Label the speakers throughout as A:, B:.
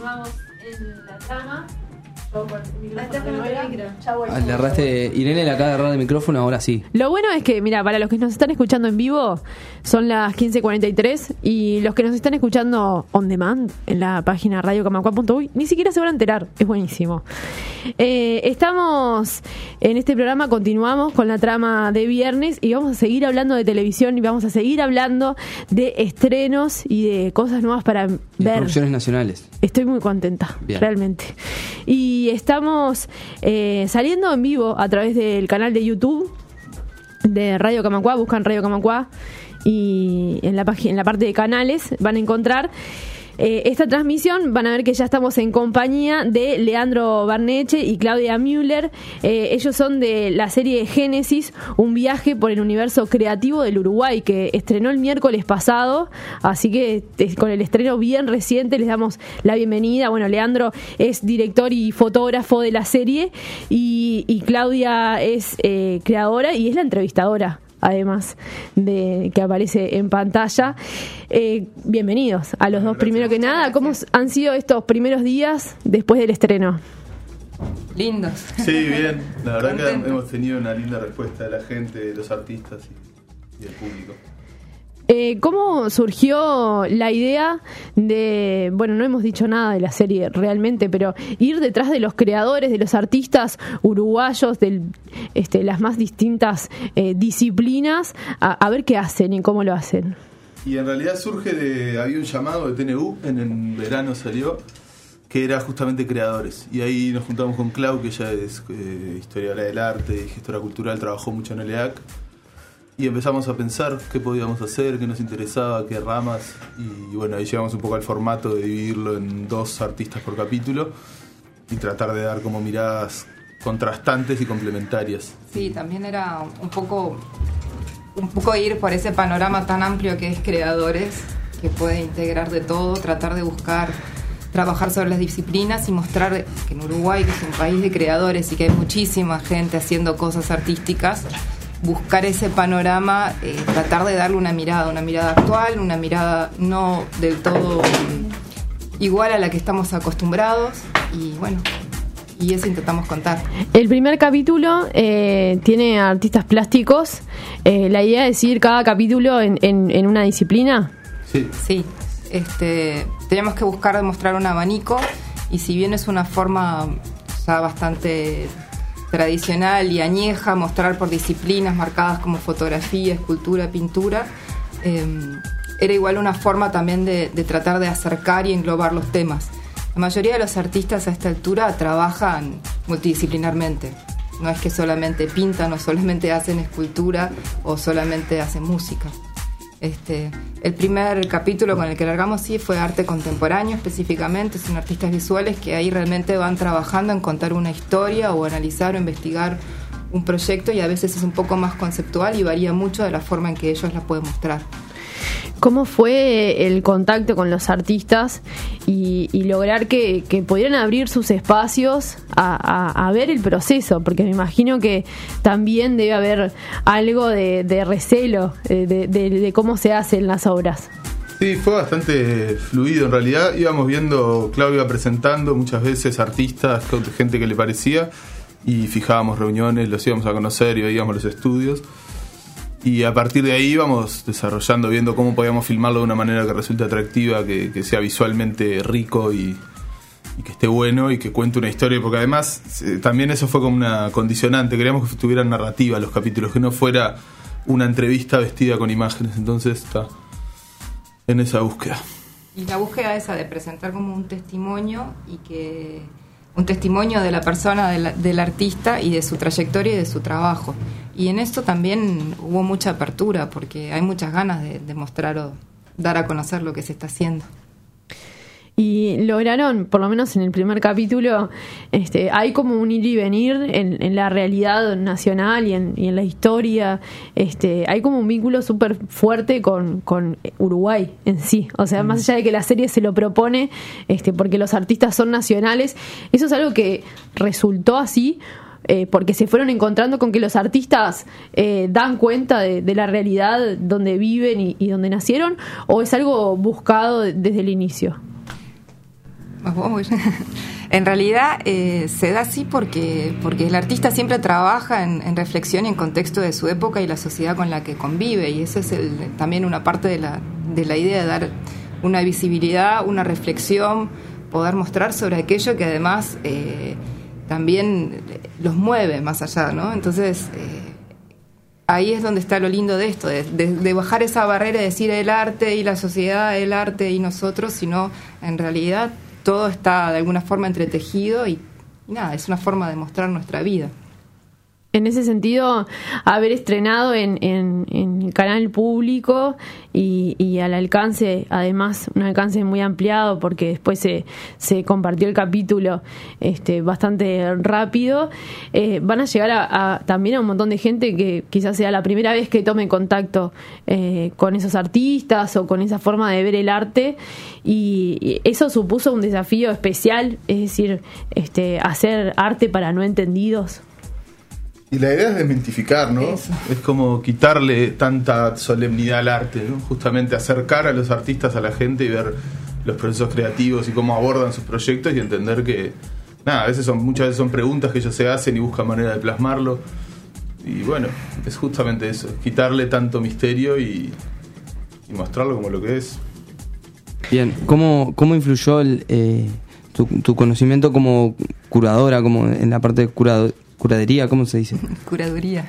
A: continuamos en la trama. Yo por el micrófono
B: le agarraste, Irene le acaba de agarrar el micrófono, ahora sí.
A: Lo bueno es que, mira, para los que nos están escuchando en vivo, son las 15:43 y los que nos están escuchando on demand en la página radiocamacua.uy ni siquiera se van a enterar, es buenísimo. Estamos en este programa, continuamos con la trama de viernes y vamos a seguir hablando de televisión y vamos a seguir hablando de estrenos y de cosas nuevas para ver.
B: Producciones nacionales.
A: Estoy muy contenta, bien, realmente. Y estamos saliendo en vivo a través del canal de YouTube de Radio Camacua. Buscan Radio Camacua y en la parte de canales van a encontrar esta transmisión. Van a ver que ya estamos en compañía de Leandro Barneche y Claudia Müller. Ellos son de la serie Génesis, un viaje por el universo creativo del Uruguay, que estrenó el miércoles pasado, así que con el estreno bien reciente les damos la bienvenida. Bueno, Leandro es director y fotógrafo de la serie y Claudia es creadora y es la entrevistadora, además de que aparece en pantalla. Bienvenidos a los dos. Primero que nada, ¿cómo han sido estos primeros días después del estreno?
C: Lindos.
D: Sí, bien. La verdad que hemos tenido una linda respuesta de la gente, de los artistas y del público.
A: ¿Cómo surgió la idea de, bueno, no hemos dicho nada de la serie realmente, pero ir detrás de los creadores, de los artistas uruguayos, de las más distintas disciplinas, a ver qué hacen y cómo lo hacen?
D: Y en realidad había un llamado de TNU, en el verano salió, que era justamente creadores. Y ahí nos juntamos con Clau, que ella es historiadora del arte y gestora cultural, trabajó mucho en el EAC. Y empezamos a pensar qué podíamos hacer, qué nos interesaba, qué ramas. Y bueno, ahí llegamos un poco al formato de dividirlo en 2 artistas por capítulo y tratar de dar como miradas contrastantes y complementarias.
C: Sí, también era un poco ir por ese panorama tan amplio que es creadores, que puede integrar de todo, tratar de buscar, trabajar sobre las disciplinas y mostrar que en Uruguay, que es un país de creadores y que hay muchísima gente haciendo cosas artísticas, buscar ese panorama, tratar de darle una mirada actual, una mirada no del todo igual a la que estamos acostumbrados y bueno, y eso intentamos contar.
A: El primer capítulo tiene artistas plásticos. ¿La idea es ir cada capítulo en una disciplina?
C: Sí. Tenemos que buscar demostrar un abanico y si bien es una forma ya bastante tradicional y añeja, mostrar por disciplinas marcadas como fotografía, escultura, pintura, era igual una forma también de tratar de acercar y englobar los temas. La mayoría de los artistas a esta altura trabajan multidisciplinarmente. No es que solamente pintan o solamente hacen escultura o solamente hacen música. El primer capítulo con el que largamos fue arte contemporáneo específicamente, son artistas visuales que ahí realmente van trabajando en contar una historia o analizar o investigar un proyecto y a veces es un poco más conceptual y varía mucho de la forma en que ellos la pueden mostrar.
A: ¿Cómo fue el contacto con los artistas y lograr que pudieran abrir sus espacios a ver el proceso? Porque me imagino que también debe haber algo de recelo de cómo se hacen las obras.
D: Sí, fue bastante fluido en realidad. Íbamos viendo, Claudia iba presentando muchas veces artistas, gente que le parecía, y fijábamos reuniones, los íbamos a conocer y veíamos los estudios. Y a partir de ahí íbamos desarrollando, viendo cómo podíamos filmarlo de una manera que resulte atractiva, que sea visualmente rico y que esté bueno y que cuente una historia. Porque además también eso fue como una condicionante. Queríamos que tuvieran narrativa los capítulos, que no fuera una entrevista vestida con imágenes. Entonces está en esa búsqueda.
C: Y la búsqueda esa de presentar como un testimonio y que un testimonio de la persona, del artista y de su trayectoria y de su trabajo. Y en esto también hubo mucha apertura porque hay muchas ganas de mostrar o dar a conocer lo que se está haciendo.
A: Y lograron, por lo menos en el primer capítulo, hay como un ir y venir en la realidad nacional y en la historia. Hay como un vínculo súper fuerte con Uruguay en sí. O sea, más allá de que la serie se lo propone, porque los artistas son nacionales, eso es algo que resultó así, porque se fueron encontrando con que los artistas dan cuenta de la realidad donde viven y donde nacieron, o es algo buscado desde el inicio.
C: En realidad se da así porque el artista siempre trabaja en reflexión y en contexto de su época y la sociedad con la que convive, y esa es también una parte de la idea de dar una visibilidad, una reflexión, poder mostrar sobre aquello que además también los mueve más allá, ¿no? Entonces ahí es donde está lo lindo de esto, de bajar esa barrera de decir el arte y la sociedad, el arte y nosotros, sino en realidad todo está de alguna forma entretejido y nada, es una forma de mostrar nuestra vida.
A: En ese sentido, haber estrenado en el canal público y al alcance, además, un alcance muy ampliado, porque después se compartió el capítulo bastante rápido, van a llegar también a un montón de gente que quizás sea la primera vez que tome contacto con esos artistas o con esa forma de ver el arte, y eso supuso un desafío especial, es decir, hacer arte para no entendidos.
D: Y la idea es desmitificar, ¿no?
C: Eso.
D: Es como quitarle tanta solemnidad al arte, ¿no? Justamente acercar a los artistas a la gente y ver los procesos creativos y cómo abordan sus proyectos y entender que, nada, muchas veces son preguntas que ellos se hacen y buscan manera de plasmarlo. Y bueno, es justamente eso, quitarle tanto misterio y mostrarlo como lo que es.
B: Bien, ¿cómo influyó tu conocimiento como curadora, como en la parte de curaduría, ¿cómo se dice?
C: Curaduría.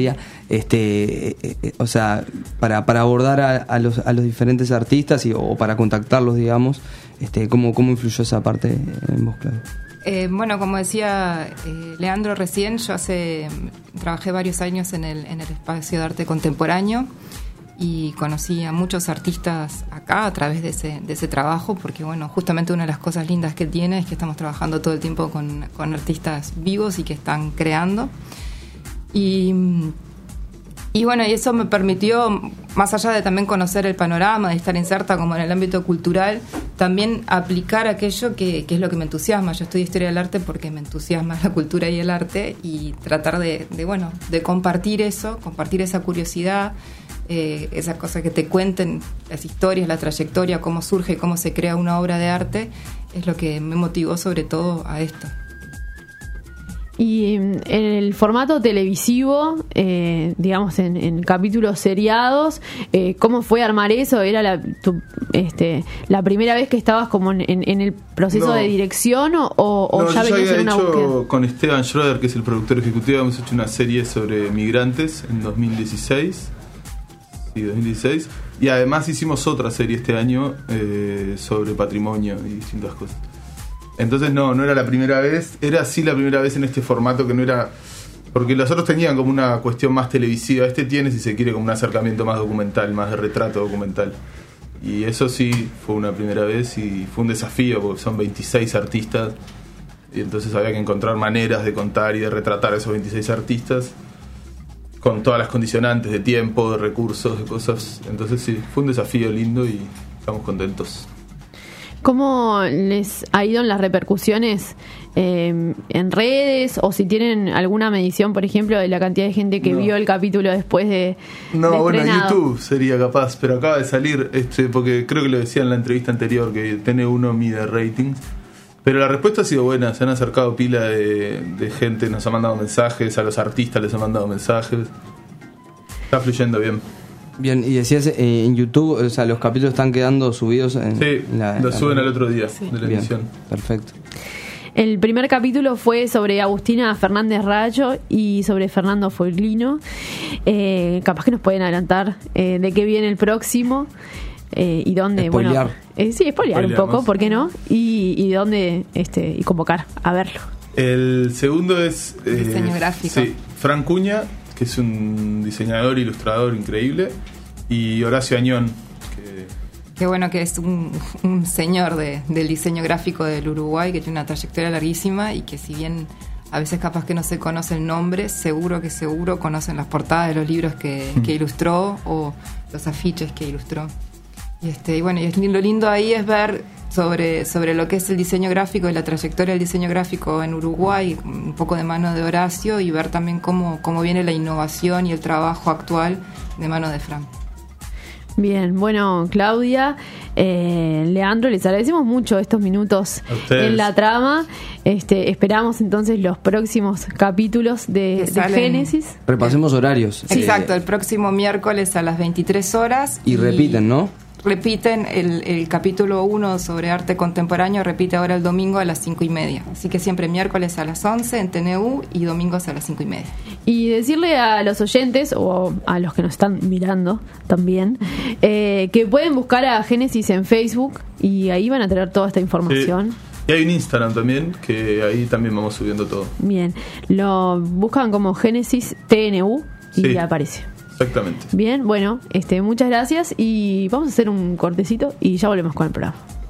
B: O sea, para abordar a los diferentes artistas o para contactarlos, digamos, ¿cómo influyó esa parte en vos, Claudio?
C: Bueno, como decía Leandro recién, yo trabajé varios años en el espacio de arte contemporáneo y conocí a muchos artistas acá a través de ese trabajo, porque bueno, justamente una de las cosas lindas que tiene es que estamos trabajando todo el tiempo con artistas vivos y que están creando. Y bueno, y eso me permitió, más allá de también conocer el panorama, de estar inserta como en el ámbito cultural, también aplicar aquello que es lo que me entusiasma. Yo estudio Historia del Arte porque me entusiasma la cultura y el arte, y tratar de compartir eso, compartir esa curiosidad, esas cosas que te cuenten las historias, la trayectoria, cómo surge, cómo se crea una obra de arte, es lo que me motivó sobre todo a esto.
A: Y en el formato televisivo, digamos, en capítulos seriados, ¿cómo fue armar eso? ¿Era la primera vez que estabas como en el proceso de dirección o ya venías en una búsqueda?
D: Con Esteban Schroeder, que es el productor ejecutivo, hemos hecho una serie sobre migrantes en 2016. Sí, 2016. Y además hicimos otra serie este año sobre patrimonio y distintas cosas. Entonces no era la primera vez. Era sí la primera vez en este formato, que no era... Porque los otros tenían como una cuestión más televisiva. Tiene, si se quiere, como un acercamiento más documental, más de retrato documental. Y eso sí fue una primera vez y fue un desafío, porque son 26 artistas. Y entonces había que encontrar maneras de contar y de retratar a esos 26 artistas, con todas las condicionantes de tiempo, de recursos, de cosas. Entonces sí, fue un desafío lindo y estamos contentos.
A: ¿Cómo les ha ido en las repercusiones en redes? O si tienen alguna medición, por ejemplo, de la cantidad de gente que vio el capítulo después de estrenado.
D: YouTube sería capaz, pero acaba de salir, porque creo que lo decía en la entrevista anterior, que TN1 mide ratings. Pero la respuesta ha sido buena, se han acercado pila de gente, nos ha mandado mensajes, a los artistas les ha mandado mensajes. Está fluyendo bien.
B: Bien, y decías en YouTube, o sea, los capítulos están quedando subidos
D: los suben al otro día de la edición.
B: Perfecto.
A: El primer capítulo fue sobre Agustina Fernández Rayo y sobre Fernando Foglino. Capaz que nos pueden adelantar de qué viene el próximo. Y dónde,
B: spoilear.
A: Spoilear un poco, ¿por qué no? Y dónde y convocar a verlo.
D: El segundo es
C: diseño gráfico.
D: Sí, Fran Cuña, que es un diseñador e ilustrador increíble, y Horacio Añón,
C: que bueno, que es un señor del diseño gráfico del Uruguay, que tiene una trayectoria larguísima y que, si bien a veces capaz que no se conoce el nombre, seguro conocen las portadas de los libros que ilustró o los afiches que ilustró. Y bueno, y lo lindo ahí es ver sobre lo que es el diseño gráfico y la trayectoria del diseño gráfico en Uruguay, un poco de mano de Horacio, y ver también cómo viene la innovación y el trabajo actual de mano de Fran.
A: Bien, bueno, Claudia, Leandro, les agradecemos mucho estos minutos en la trama. Esperamos entonces los próximos capítulos de Génesis.
B: Repasemos horarios.
C: Exacto, el próximo miércoles a las 23 horas.
B: Y repiten, ¿no?
C: Repiten el capítulo 1 sobre arte contemporáneo, repite ahora el domingo a las 5:30. Así que siempre miércoles a las 11 en TNU y domingos a las 5:30.
A: Y decirle a los oyentes, o a los que nos están mirando también, que pueden buscar a Génesis en Facebook y ahí van a tener toda esta información.
D: Y hay un Instagram también, que ahí también vamos subiendo todo.
A: Bien, lo buscan como Génesis TNU y aparece.
D: Exactamente.
A: Bien, bueno, muchas gracias y vamos a hacer un cortecito y ya volvemos con el programa.